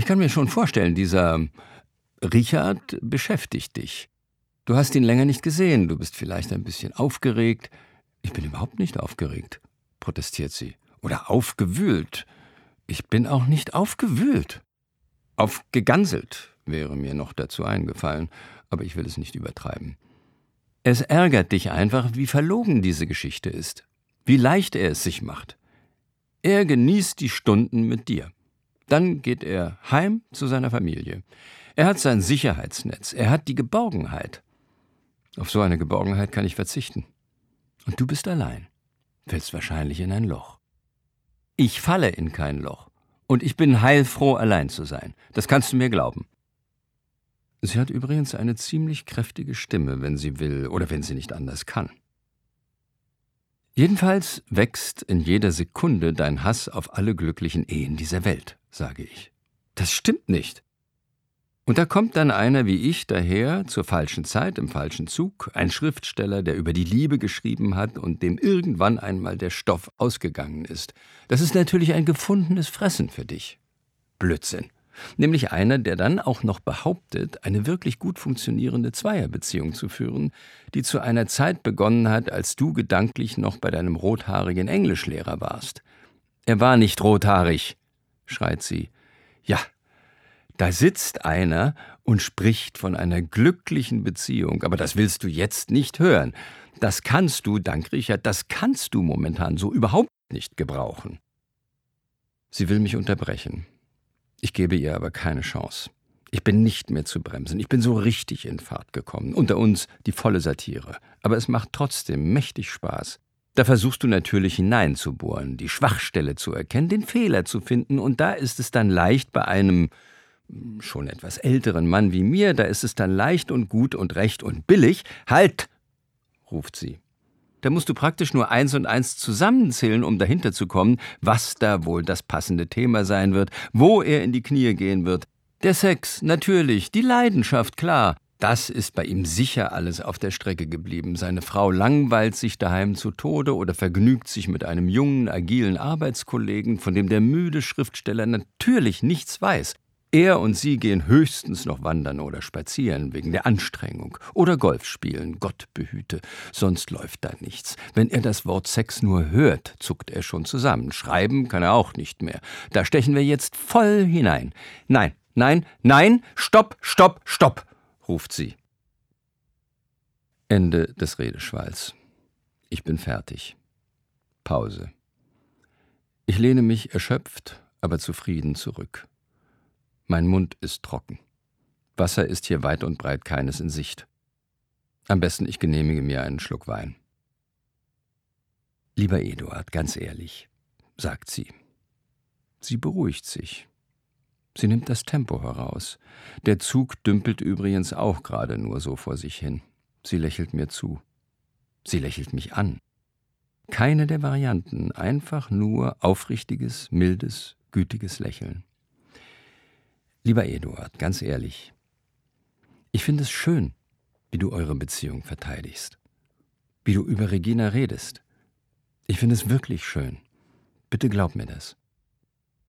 Ich kann mir schon vorstellen, dieser Richard beschäftigt dich. Du hast ihn länger nicht gesehen, du bist vielleicht ein bisschen aufgeregt. Ich bin überhaupt nicht aufgeregt, protestiert sie. Oder aufgewühlt. Ich bin auch nicht aufgewühlt. Aufgeganselt wäre mir noch dazu eingefallen, aber ich will es nicht übertreiben. Es ärgert dich einfach, wie verlogen diese Geschichte ist, wie leicht er es sich macht. Er genießt die Stunden mit dir. Dann geht er heim zu seiner Familie. Er hat sein Sicherheitsnetz, er hat die Geborgenheit. Auf so eine Geborgenheit kann ich verzichten. Und du bist allein, fällst wahrscheinlich in ein Loch. Ich falle in kein Loch. Und ich bin heilfroh, allein zu sein. Das kannst du mir glauben. Sie hat übrigens eine ziemlich kräftige Stimme, wenn sie will oder wenn sie nicht anders kann. Jedenfalls wächst in jeder Sekunde dein Hass auf alle glücklichen Ehen dieser Welt, sage ich. Das stimmt nicht. Und da kommt dann einer wie ich daher, zur falschen Zeit, im falschen Zug, ein Schriftsteller, der über die Liebe geschrieben hat und dem irgendwann einmal der Stoff ausgegangen ist. Das ist natürlich ein gefundenes Fressen für dich. Blödsinn. Nämlich einer, der dann auch noch behauptet, eine wirklich gut funktionierende Zweierbeziehung zu führen, die zu einer Zeit begonnen hat, als du gedanklich noch bei deinem rothaarigen Englischlehrer warst. Er war nicht rothaarig, schreit sie. Ja, da sitzt einer und spricht von einer glücklichen Beziehung, aber das willst du jetzt nicht hören. Das kannst du, dank Richard, das kannst du momentan so überhaupt nicht gebrauchen. Sie will mich unterbrechen. Ich gebe ihr aber keine Chance. Ich bin nicht mehr zu bremsen. Ich bin so richtig in Fahrt gekommen. Unter uns die volle Satire. Aber es macht trotzdem mächtig Spaß. Da versuchst du natürlich hineinzubohren, die Schwachstelle zu erkennen, den Fehler zu finden. Und da ist es dann leicht bei einem schon etwas älteren Mann wie mir, da ist es dann leicht und gut und recht und billig. Halt, ruft sie. Da musst du praktisch nur 1 und 1 zusammenzählen, um dahinter zu kommen, was da wohl das passende Thema sein wird, wo er in die Knie gehen wird. Der Sex, natürlich, die Leidenschaft, klar. Das ist bei ihm sicher alles auf der Strecke geblieben. Seine Frau langweilt sich daheim zu Tode oder vergnügt sich mit einem jungen, agilen Arbeitskollegen, von dem der müde Schriftsteller natürlich nichts weiß. Er und sie gehen höchstens noch wandern oder spazieren wegen der Anstrengung oder Golf spielen, Gott behüte, sonst läuft da nichts. Wenn er das Wort Sex nur hört, zuckt er schon zusammen. Schreiben kann er auch nicht mehr. Da stechen wir jetzt voll hinein. Nein, nein, nein, stopp, stopp, stopp, ruft sie. Ende des Redeschwalls. Ich bin fertig. Pause. Ich lehne mich erschöpft, aber zufrieden zurück. Mein Mund ist trocken. Wasser ist hier weit und breit keines in Sicht. Am besten ich genehmige mir einen Schluck Wein. Lieber Eduard, ganz ehrlich, sagt sie. Sie beruhigt sich. Sie nimmt das Tempo heraus. Der Zug dümpelt übrigens auch gerade nur so vor sich hin. Sie lächelt mir zu. Sie lächelt mich an. Keine der Varianten, einfach nur aufrichtiges, mildes, gütiges Lächeln. Lieber Eduard, ganz ehrlich, ich finde es schön, wie du eure Beziehung verteidigst, wie du über Regina redest. Ich finde es wirklich schön. Bitte glaub mir das.